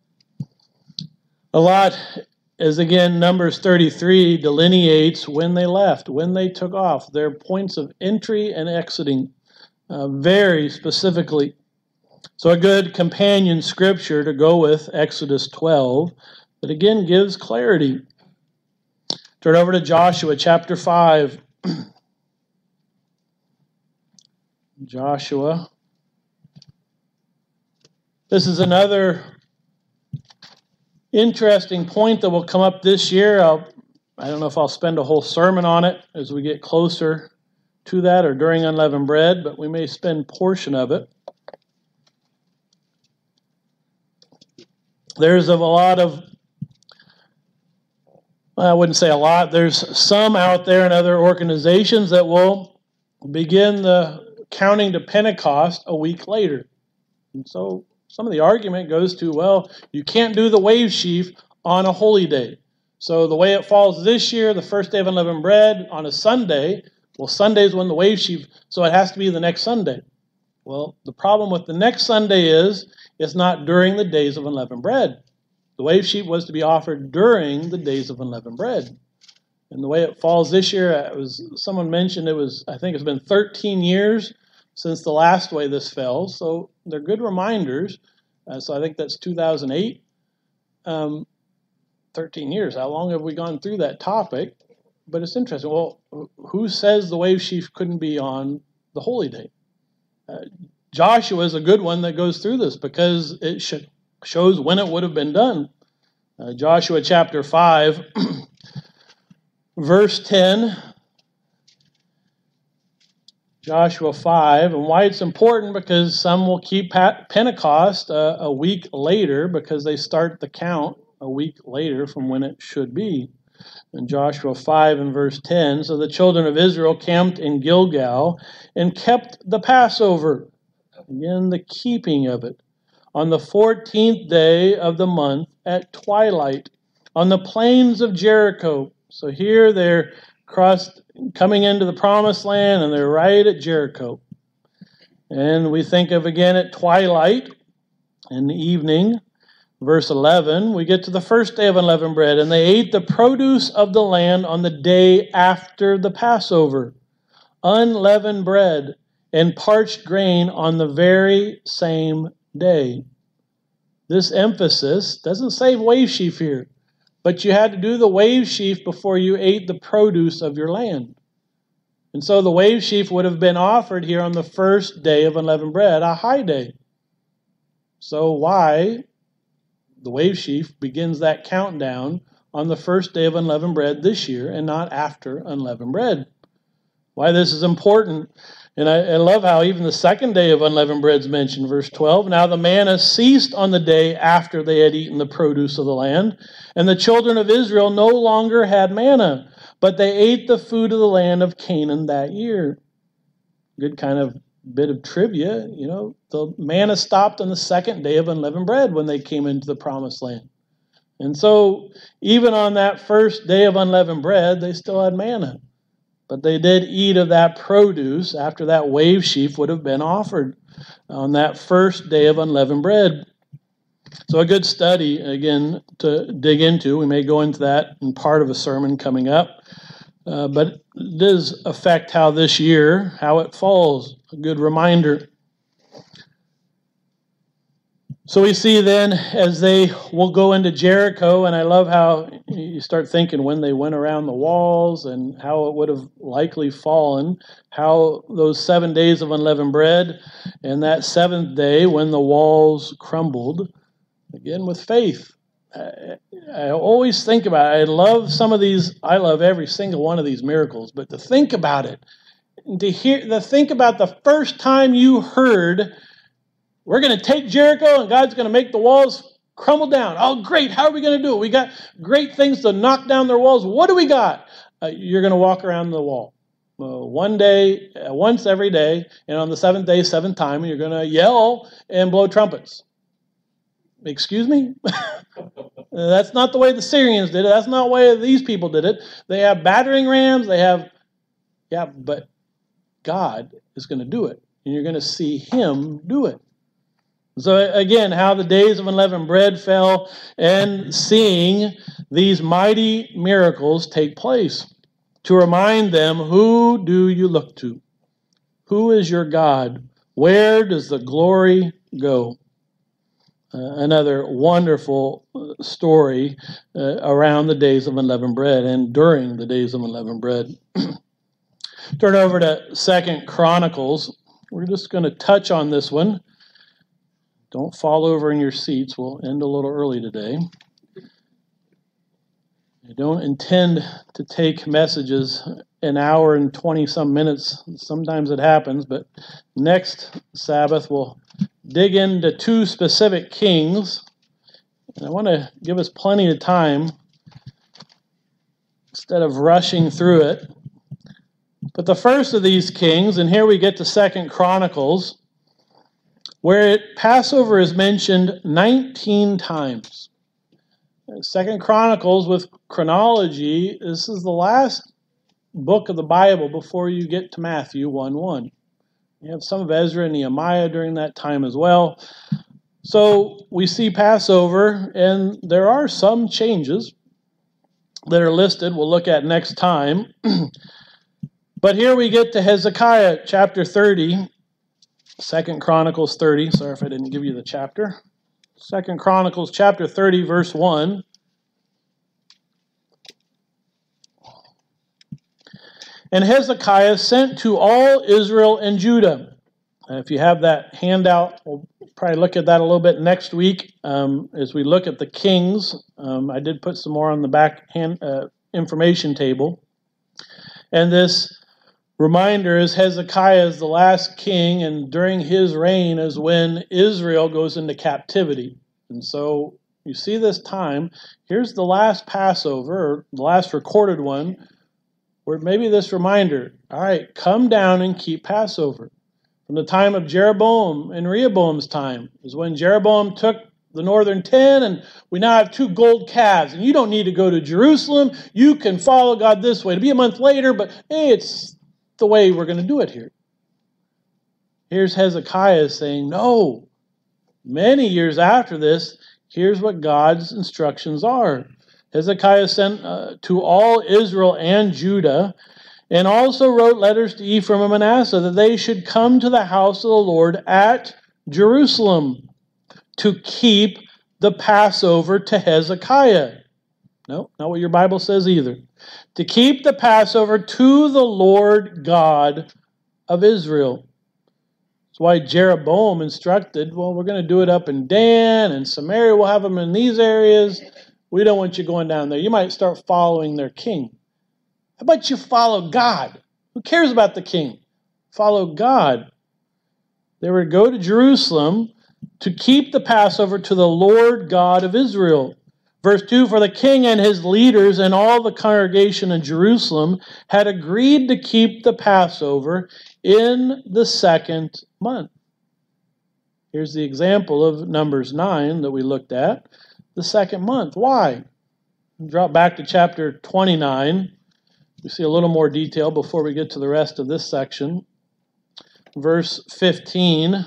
A lot, as again, Numbers 33 delineates when they left, when they took off, their points of entry and exiting, very specifically. So a good companion scripture to go with Exodus 12, that again gives clarity. Turn over to Joshua chapter 5. Joshua. This is another interesting point that will come up this year. I don't know if I'll spend a whole sermon on it as we get closer to that or during unleavened bread, but we may spend portion of it. There's a lot of, I wouldn't say a lot, there's some out there in other organizations that will begin the counting to Pentecost a week later. And so some of the argument goes to, you can't do the wave sheaf on a holy day. So the way it falls this year, the first day of unleavened bread on a Sunday, Sunday's when the wave sheaf, so it has to be the next Sunday. Well, the problem with the next Sunday is it's not during the days of unleavened bread. The wave sheaf was to be offered during the days of unleavened bread. And the way it falls this year, someone mentioned I think it's been 13 years since the last way this fell. So they're good reminders. So I think that's 2008. 13 years. How long have we gone through that topic? But it's interesting. Well, who says the wave sheaf couldn't be on the holy day? Joshua is a good one that goes through this because it shows when it would have been done. Joshua chapter 5, verse 10. Joshua 5, and why it's important, because some will keep Pentecost a week later because they start the count a week later from when it should be. In Joshua 5 and verse 10, so the children of Israel camped in Gilgal and kept the Passover, again the keeping of it, on the 14th day of the month at twilight, on the plains of Jericho. So here they're coming into the promised land, and they're right at Jericho. And we think of again at twilight in the evening. Verse 11, we get to the first day of unleavened bread, and they ate the produce of the land on the day after the Passover, unleavened bread and parched grain on the very same day. This emphasis doesn't say wave sheaf here, but you had to do the wave sheaf before you ate the produce of your land. And so the wave sheaf would have been offered here on the first day of unleavened bread, a high day. So why the wave sheaf begins that countdown on the first day of unleavened bread this year and not after unleavened bread? Why this is important. And I love how even the second day of unleavened bread is mentioned, verse 12. Now the manna ceased on the day after they had eaten the produce of the land, and the children of Israel no longer had manna, but they ate the food of the land of Canaan that year. Good kind of bit of trivia, the manna stopped on the second day of unleavened bread when they came into the promised land. And so even on that first day of unleavened bread, they still had manna. But they did eat of that produce after that wave sheaf would have been offered on that first day of unleavened bread. So a good study, again, to dig into. We may go into that in part of a sermon coming up. But it does affect how this year, how it falls. A good reminder. So we see then as they will go into Jericho, and I love how you start thinking when they went around the walls and how it would have likely fallen, how those 7 days of unleavened bread and that seventh day when the walls crumbled, again with faith. I always think about it. I love some of these. I love every single one of these miracles, but to think about it, to think about the first time you heard, we're going to take Jericho and God's going to make the walls crumble down. Oh, great. How are we going to do it? We got great things to knock down their walls. What do we got? You're going to walk around the wall. One day, once every day, and on the seventh day, seventh time, and you're going to yell and blow trumpets. Excuse me? That's not the way the Syrians did it. That's not the way these people did it. They have battering rams. But God is going to do it. And you're going to see Him do it. So again, how the days of unleavened bread fell and seeing these mighty miracles take place to remind them, who do you look to? Who is your God? Where does the glory go? Another wonderful story around the days of unleavened bread and during the days of unleavened bread. Turn over to 2 Chronicles. We're just going to touch on this one. Don't fall over in your seats. We'll end a little early today. I don't intend to take messages an hour and 20-some minutes. Sometimes it happens, but next Sabbath we'll dig into two specific kings. And I want to give us plenty of time instead of rushing through it. But the first of these kings, and here we get to 2 Chronicles, where Passover is mentioned 19 times. 2 Chronicles, with chronology, this is the last book of the Bible before you get to Matthew 1:1. You have some of Ezra and Nehemiah during that time as well. So we see Passover, and there are some changes that are listed we'll look at next time. But here we get to Hezekiah chapter 30, 2 Chronicles 30. Sorry if I didn't give you the chapter. 2 Chronicles chapter 30, verse 1. And Hezekiah sent to all Israel and Judah. If you have that handout, we'll probably look at that a little bit next week as we look at the kings. I did put some more on the back information table. And this reminder is Hezekiah is the last king, and during his reign is when Israel goes into captivity. And so You see this time. Here's the last Passover, or the last recorded one, where maybe this reminder, all right, come down and keep Passover. From the time of Jeroboam and Rehoboam's time is when Jeroboam took the northern 10, and we now have 2 gold calves, and you don't need to go to Jerusalem. You can follow God this way. It'll be a month later, but hey, it's the way we're going to do it here. Here's Hezekiah saying, no. Many years after this, here's what God's instructions are. Hezekiah sent to all Israel and Judah, and also wrote letters to Ephraim and Manasseh that they should come to the house of the Lord at Jerusalem to keep the Passover to Hezekiah. No, not what your Bible says either. To keep the Passover to the Lord God of Israel. That's why Jeroboam instructed, well, we're going to do it up in Dan and Samaria. We'll have them in these areas. We don't want you going down there. You might start following their king. How about you follow God? Who cares about the king? Follow God. They were to go to Jerusalem to keep the Passover to the Lord God of Israel. Verse 2, for the king and his leaders and all the congregation in Jerusalem had agreed to keep the Passover in the 2nd month. Here's the example of Numbers 9 that we looked at. The 2nd month. Why? Drop back to chapter 29. We see a little more detail before we get to the rest of this section. Verse 15.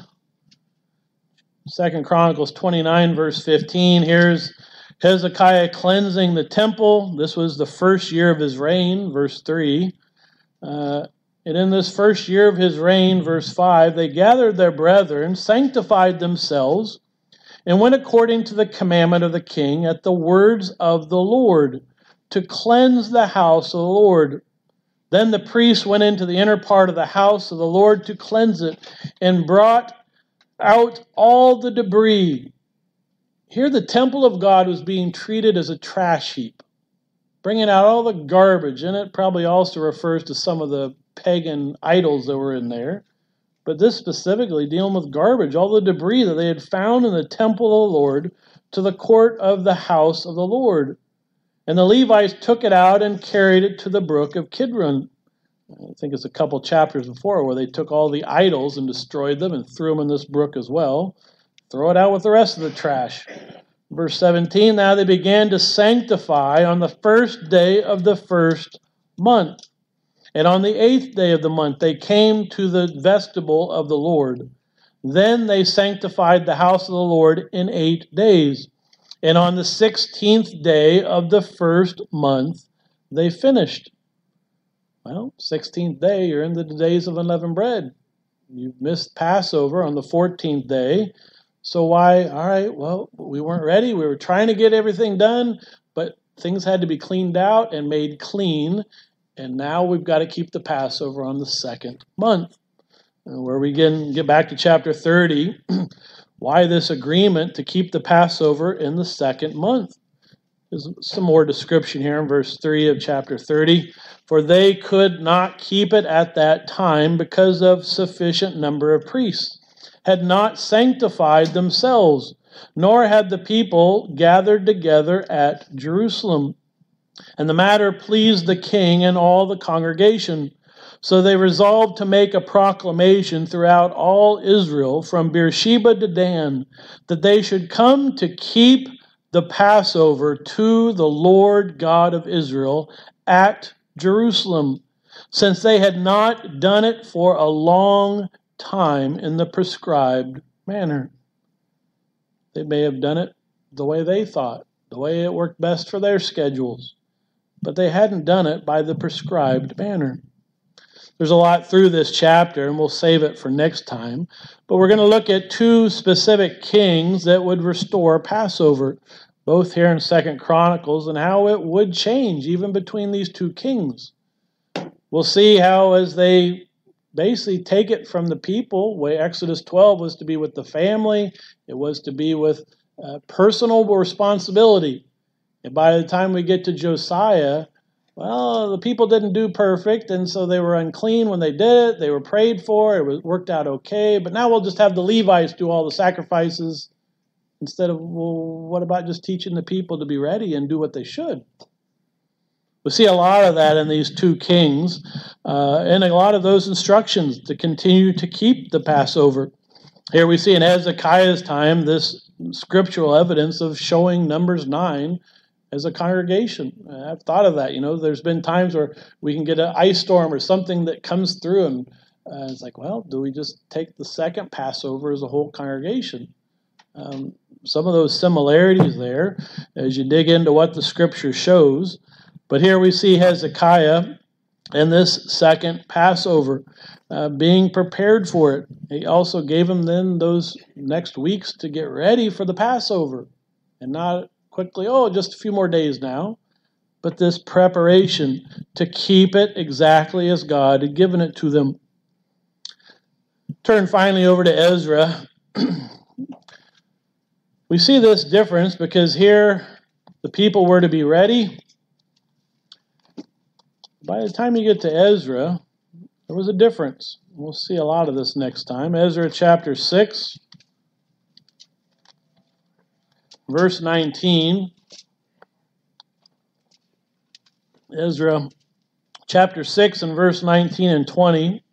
2 Chronicles 29, verse 15. Here's Hezekiah cleansing the temple. This was the first year of his reign, verse 3. And in this first year of his reign, verse 5, they gathered their brethren, sanctified themselves, and went according to the commandment of the king at the words of the Lord, to cleanse the house of the Lord. Then the priests went into the inner part of the house of the Lord to cleanse it, and brought out all the debris. Here the temple of God was being treated as a trash heap, bringing out all the garbage, and it probably also refers to some of the pagan idols that were in there. But this specifically dealing with garbage, all the debris that they had found in the temple of the Lord to the court of the house of the Lord. And the Levites took it out and carried it to the brook of Kidron. I think it's a couple chapters before where they took all the idols and destroyed them and threw them in this brook as well. Throw it out with the rest of the trash. Verse 17, now they began to sanctify on the 1st day of the 1st month. And on the 8th day of the month they came to the vestibule of the Lord. Then they sanctified the house of the Lord in 8 days. And on the 16th day of the 1st month they finished. Well, 16th day, you're in the days of unleavened bread. You've missed Passover on the 14th day. So why? All right, well, we weren't ready. We were trying to get everything done, but things had to be cleaned out and made clean. And now we've got to keep the Passover on the 2nd month. And where we get back to chapter 30, why this agreement to keep the Passover in the 2nd month? There's some more description here in verse 3 of chapter 30. For they could not keep it at that time because of sufficient number of priests, had not sanctified themselves, nor had the people gathered together at Jerusalem. And the matter pleased the king and all the congregation. So they resolved to make a proclamation throughout all Israel, from Beersheba to Dan, that they should come to keep the Passover to the Lord God of Israel at Jerusalem, since they had not done it for a long time in the prescribed manner. They may have done it the way they thought, the way it worked best for their schedules, but they hadn't done it by the prescribed manner. There's a lot through this chapter, and we'll save it for next time, but we're going to look at 2 specific kings that would restore Passover, both here in 2 Chronicles, and how it would change even between these 2 kings. We'll see how, as they basically take it from the people, where Exodus 12 was to be with the family, it was to be with personal responsibility. And by the time we get to Josiah, well, the people didn't do perfect, and so they were unclean when they did it. They were prayed for. It worked out okay. But now we'll just have the Levites do all the sacrifices, instead of, well, what about just teaching the people to be ready and do what they should? We see a lot of that in these 2 kings, and a lot of those instructions to continue to keep the Passover. Here we see in Hezekiah's time this scriptural evidence of showing Numbers 9 as a congregation. I've thought of that. There's been times where we can get an ice storm or something that comes through, and it's like, well, do we just take the second Passover as a whole congregation? Some of those similarities there as you dig into what the scripture shows. But here we see Hezekiah and this second Passover being prepared for it. He also gave them then those next weeks to get ready for the Passover, and not quickly, just a few more days now, but this preparation to keep it exactly as God had given it to them. Turn finally over to Ezra. We see this difference because here the people were to be ready. By the time you get to Ezra, there was a difference. We'll see a lot of this next time. Ezra chapter 6, verse 19. Ezra chapter 6 and verse 19 and 20.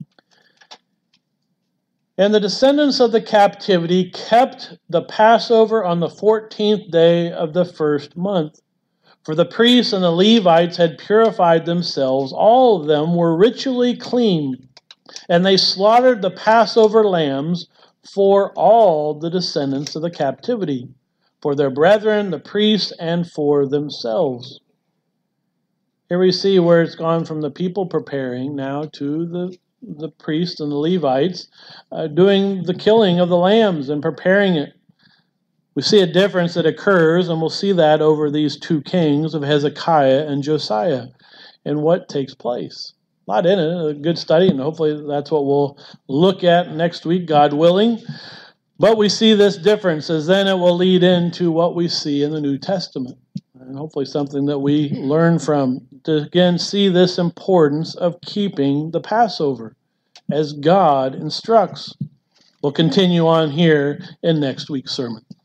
And the descendants of the captivity kept the Passover on the 14th day of the first month. For the priests and the Levites had purified themselves. All of them were ritually clean. And they slaughtered the Passover lambs for all the descendants of the captivity, for their brethren, the priests, and for themselves. Here we see where it's gone from the people preparing now to the priests and the Levites doing the killing of the lambs and preparing it. We see a difference that occurs, and we'll see that over these 2 kings of Hezekiah and Josiah and what takes place. A lot in it, a good study, and hopefully that's what we'll look at next week, God willing. But we see this difference, as then it will lead into what we see in the New Testament. And hopefully something that we learn from, to again see this importance of keeping the Passover as God instructs. We'll continue on here in next week's sermon.